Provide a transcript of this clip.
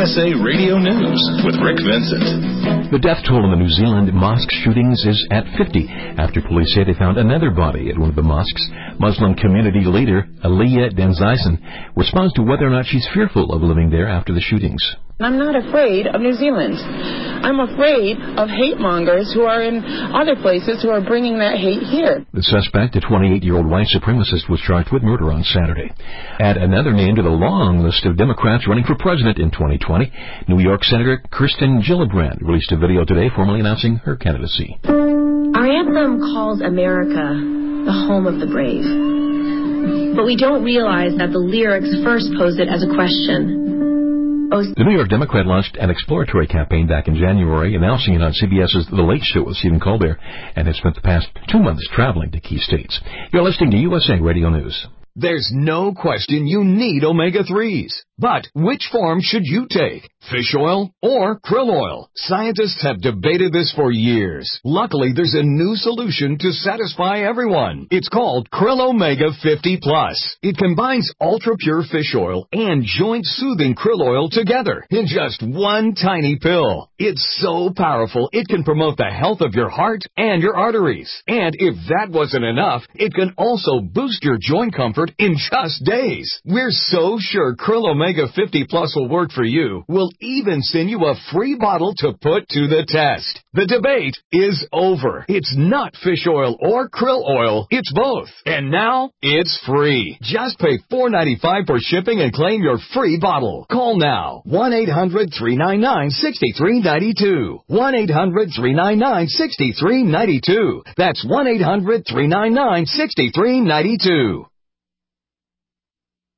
USA Radio News with Rick Vincent. The death toll in the New Zealand mosque shootings is at 50 after police say they found another body at one of the mosques. Muslim community leader Aliyah Denzison responds to whether or not she's fearful of living there after the shootings. I'm not afraid of New Zealand. I'm afraid of hate mongers who are in other places who are bringing that hate here. The suspect, a 28-year-old white supremacist, was charged with murder on Saturday. Add another name to the long list of Democrats running for president in 2020. New York Senator Kirsten Gillibrand released a video today formally announcing her candidacy. Our anthem calls America the home of the brave. But we don't realize that the lyrics first pose it as a question. The New York Democrat launched an exploratory campaign back in January, announcing it on CBS's The Late Show with Stephen Colbert, and has spent the past 2 months traveling to key states. You're listening to USA Radio News. There's no question you need omega-3s. But which form should you take? Fish oil or krill oil? Scientists have debated this for years. Luckily, there's a new solution to satisfy everyone. It's called Krill Omega 50 Plus. It combines ultra-pure fish oil and joint-soothing krill oil together in just one tiny pill. It's so powerful, it can promote the health of your heart and your arteries. And if that wasn't enough, it can also boost your joint comfort in just days. We're so sure Krill Omega 50 Plus will work for you. We'll even send you a free bottle to put to the test. The debate is over. It's not fish oil or krill oil. It's both. And now it's free. Just pay $4.95 for shipping and claim your free bottle. Call now. 1-800-399-6392. 1-800-399-6392. That's 1-800-399-6392.